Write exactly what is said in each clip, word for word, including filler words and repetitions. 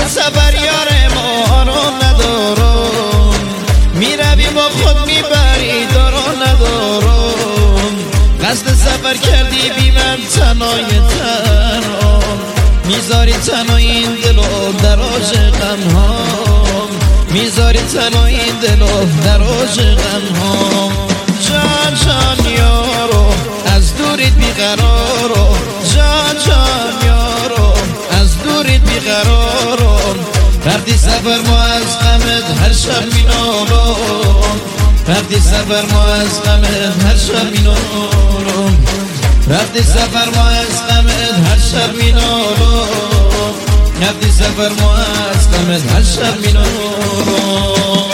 سفر یار ما رو ندارم، میروی با خود میبری دارو ندارم. قصد سفر کردی بی من تنهای تنها، میذاری تنها این دل و در عاشقم ها، میذاری تنها این دل و در عاشقم ها. جان جان یارو از دوریت بیقرارو، جان جان یارو از دوریت بیقرارو. وقتی سفر ما از غمت هر شب مینالم، وقتی سفر ما از غمت هر شب مینالم، وقتی سفر ما از غمت هر شب مینالم، وقتی سفر ما از غمت هر شب مینالم.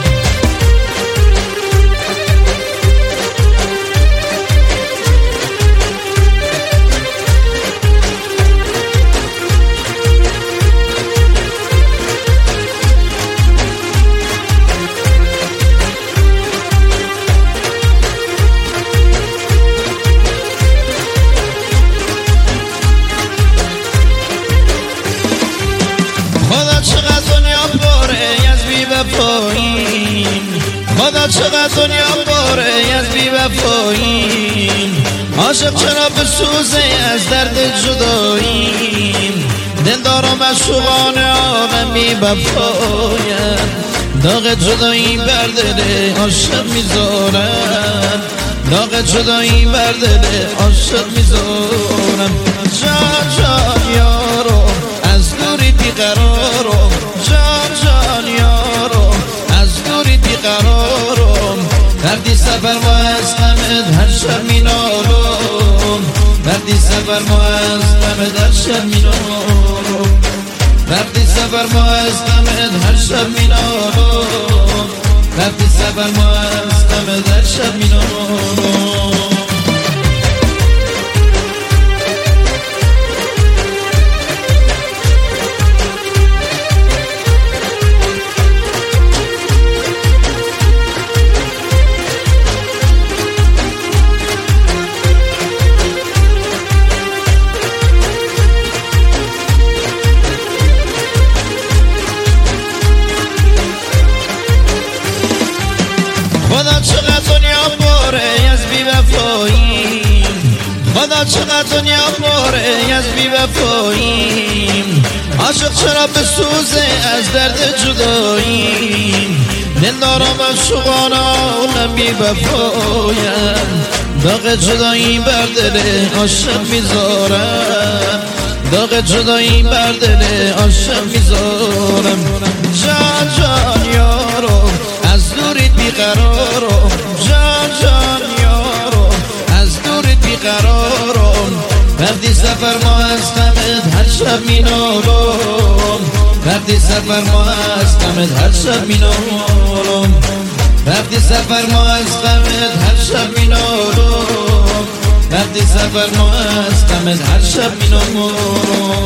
خدا چقدر دنیا باره از بی وفاییم، عاشق چرا بسوزه از درد جداییم. دلدارم از شوقان عالم بی وفایم، داغ جدایی بر دل عاشق میذارم، داغ جدایی بر دل عاشق میذارم. جان جان یارو از دوری بیقرارم، جان جان یارو از دوری بیقرارم. وقتی سفر ما از غمت هر شب مینالم، وقتی سفر ما از غمت هر شب مینالم، وقتی سفر ما از غمت هر شب مینالم، وقتی سفر ما از غمت هر شب مینالم. خدا چقدر دنیا باره از بی وفاییم، خدا چقدر دنیا باره از بی وفاییم. عاشق چرا بسوزه از درد جداییم، دلدارم از شوقان عالم بی وفایم، داغ جدایی بر دل عاشق میذارم، داغ جدایی بر دل عاشق میذارم. جان جان یارو از دوریت بیقرارم، جان جان یارو از دوریت بیقرارم. وقتی سفر ما از غمت هر شب مینالم، وقتی سفر ما از غمت هر شب مینالم، وقتی سفر ما از غمت هر شب مینالم، وقتی سفر ما از غمت هر شب مینالم.